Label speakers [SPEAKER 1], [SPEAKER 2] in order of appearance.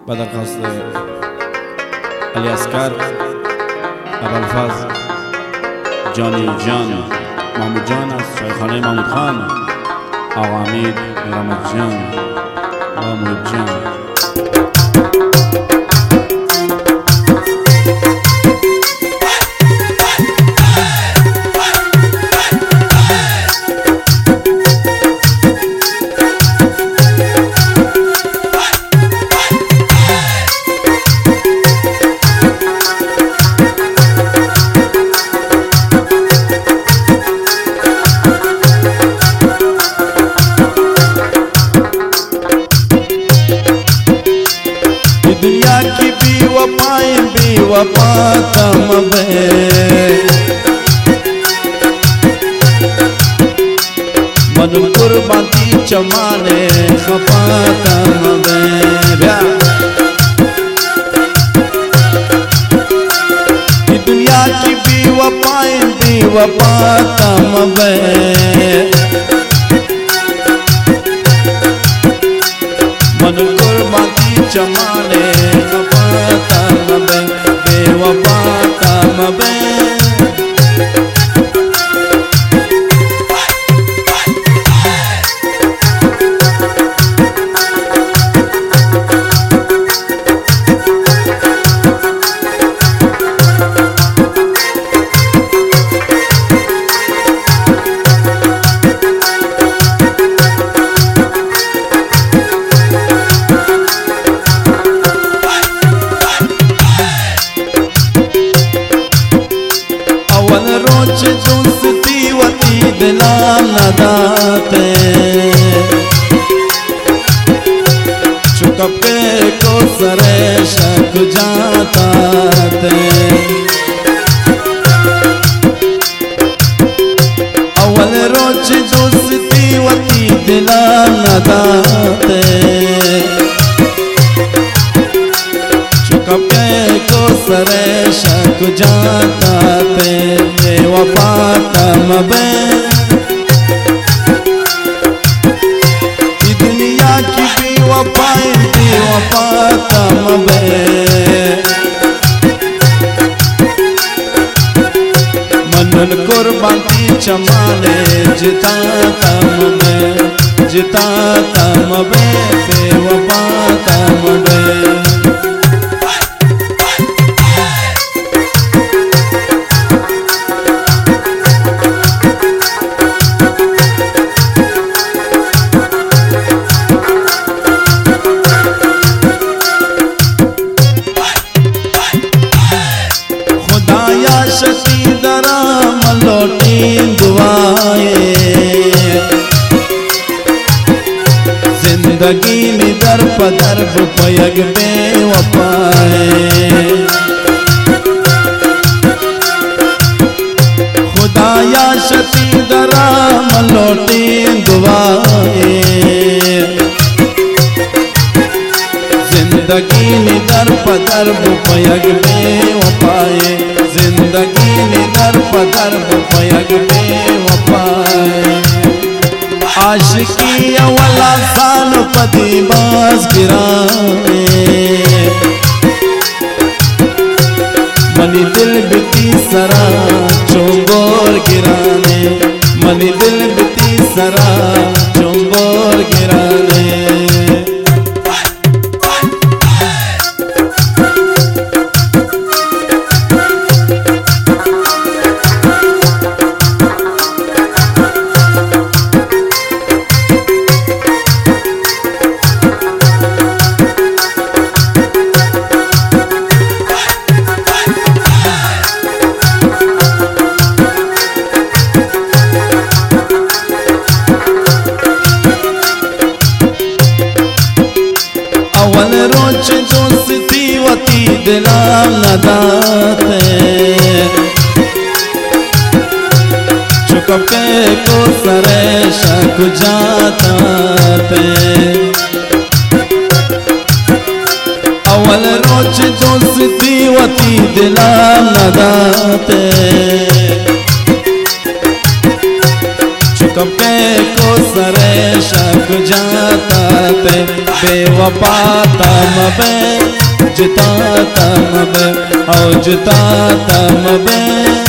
[SPEAKER 1] بدرخواست علی اصغر، ابوالفضل جانی جان، محمود جان از شایخانه محمود خان، آقا حمید رحمت جان و محب جان. दुनिया की बेवफा तम बे, मन कुर्बानी चमाने खफा तम बे। दुनिया की बेवफा तम बे, मन कुर्बानी चमाने बेवफा तम बे। दोस्ती वती दिलाम न दाते, चुकपे को सरे शक जाता ते। अवल रोज दोस्ती वती दिलाम न दाते, चुकपे को सरे शक जाता ते। बेवफा तम बे, दुनिया की बेवफा तम बे। मनन कुर्बानी चमाने जिता तम बे, जिता तम बे। बेवफा तम बे। जिंदगी में दर पदर पयग बेवफाए, खुदाया शती दरा मलोटी दुआए। जिंदगी में दर पदर पयग बेवफाए, जिंदगी में दर पदर पयग बेवफाए। आशिकी अवला साल पति बास गिराए, मनी दिल बिती सरा चोंगोर गिराने, मनी दिल बिती सरा चोंगोर गिराने। अवल रोज दोस्ती वती दिलाम न दाते, चुकपे को सरे शक जाता ते। अवल रोज दोस्ती वती दिलाम न दाते, चुकपे को सरे शक जाता ते बेवफा तम बे जुता तम बे औ जुता तम बे